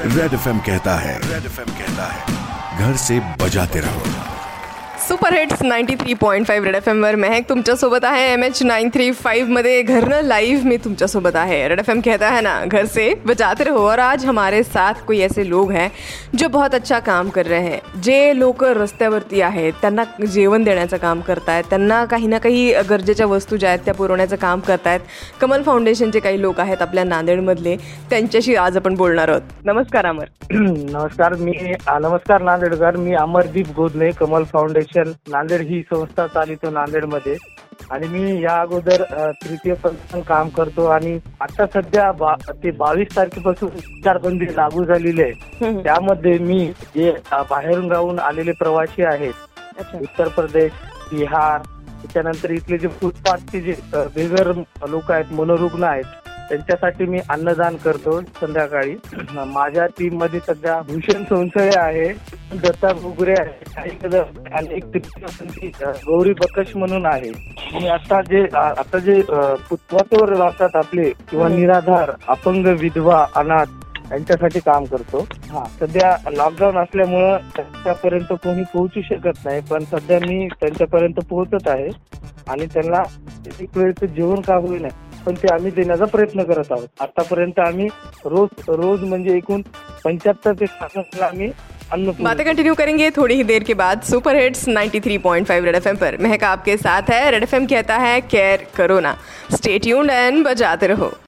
Red FM कहता है घर से बजाते रहो। सुपर हिट्स 93.5 रेड एफएम वर महक तुमच्यासोबत आहे. MH935 मध्ये घरनं लाईव्ह मी तुमच्यासोबत आहे. रेड एफएम कहता है ना घर से बजाते रहो. और आज हमारे साथ कोई ऐसे लोग हैं जो बहुत अच्छा काम कर रहे हैं. जे लोक रस्त्यावरती आहेत त्यांना जेवण देण्याचं काम करतायत, त्यांना काही ना काही गरजेच्या वस्तू ज्या आहेत त्या पुरवण्याचं काम करतायत. कमल फाउंडेशनचे काही लोक आहेत आपल्या नांदेडमधले, त्यांच्याशी आज आपण बोलणार आहोत. नमस्कार अमर. नमस्कार नांदेडकर. मी अमरदीप गोदले. कमल फाउंडेशन नांदेड ही संस्था चालितो नांदेडमध्ये, आणि मी या अगोदर तृतीय पंथान काम करतो. आणि आता सध्या ते 22 तारखेपासून संचारबंदी लागू झालेली आहे. त्यामध्ये मी जे बाहेरून गावून आलेले प्रवासी आहेत, उत्तर प्रदेश, बिहार, त्याच्यानंतर इथले जे फुटपाथचे जे बेघर लोक आहेत, मनोरुग्ण आहेत, त्यांच्यासाठी मी अन्नदान करतो संध्याकाळी. माझ्या टीम मध्ये सध्या भूषण सोनसळे आहे, दत्ता बुगरे आहे, आणि एक गौरी बकश म्हणून आहे. मी आता जे फुटपाथवर राहतात आपले किंवा निराधार, अपंग, विधवा, अनाथ यांच्यासाठी काम करतो. सध्या लॉकडाऊन असल्यामुळं त्यांच्यापर्यंत कोणी पोहोचू शकत नाही, पण सध्या मी त्यांच्यापर्यंत पोहोचत आहे आणि त्यांना एक वेळचं जेवण का होईना पण ते आम्ही देण्याचा प्रयत्न करत आहोत. आतापर्यंत आम्ही रोज म्हणजे एकूण 75 ते 60 आम्ही बातें कंटिन्यू करेंगे थोड़ी ही देर के बाद. सुपर हिट्स 93.5 रेड एफएम पर महक आपके साथ है. रेड एफएम कहता है केयर करो ना. स्टे ट्यून्ड एंड बजाते रहो.